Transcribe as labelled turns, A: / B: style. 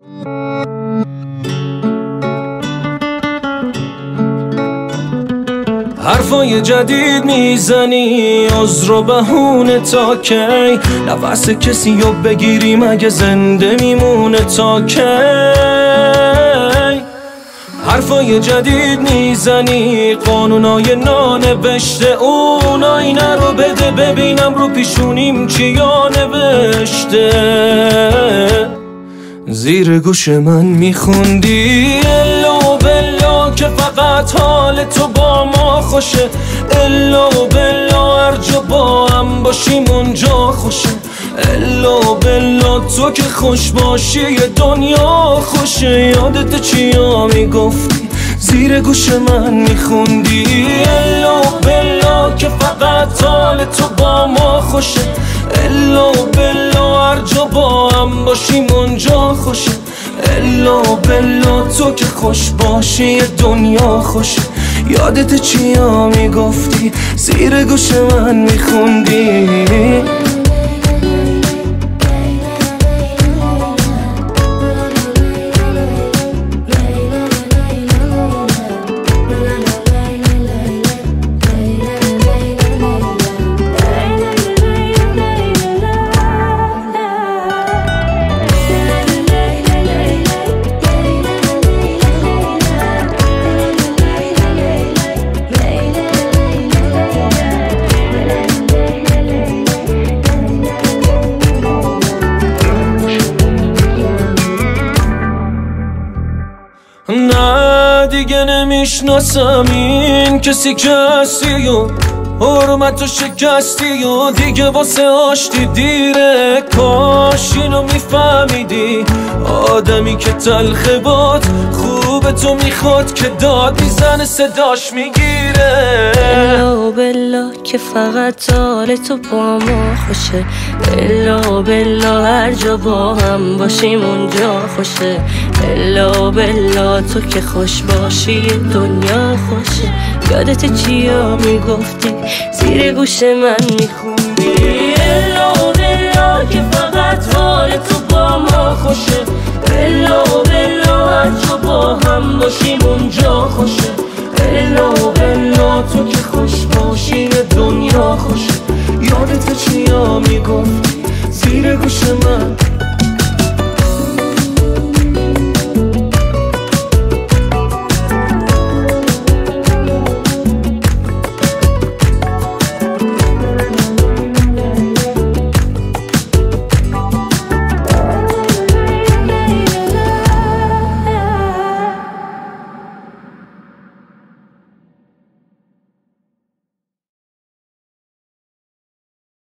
A: حرفای جدید میزنی عذر و بهونه تا کی؟ نفس کسی رو بگیری مگه زنده میمونه تا کی؟ حرفای جدید میزنی قانونای نانوشته اون آینه رو بده ببینم رو پیشونیم چیا نوشته. زیر گوش من میخوندی الا بلا که فقط حال تو با ما خوشه، الا بلا هر جا با هم باشیم اونجا خوشه، الا بلا تو که خوش باشی دنیا خوشه. یادت چیا میگفتی زیر گوش من میخوندی الا بلا که فقط حال تو با ما خوشه، الا بلا هر جا با هم باشیم اونجا خوشه، الا بلا تو که خوش باشی دنیا خوشه. یادت چیا میگفتی زیر گوش من میخوندی؟ نه دیگه نمیشناسم این کسی که هستی و حرمت و شکستی و دیگه واسه آشتی دیره. کاش اینو میفهمیدی آدمی که تلخه باد خوب تو میخواد که داد میزنه صداش میگیره.
B: الا بلا که فقط حال تو با ما خوشه، الا بلا هر جا با هم باشیم اونجا خوشه، الا بلا تو که خوش باشی دنیا خوشه. یادت چیا میگفتی زیر گوش من میخوندی الا بلا که فقط حال تو با ما خوشه، الا بلا هر جا با هم باشیم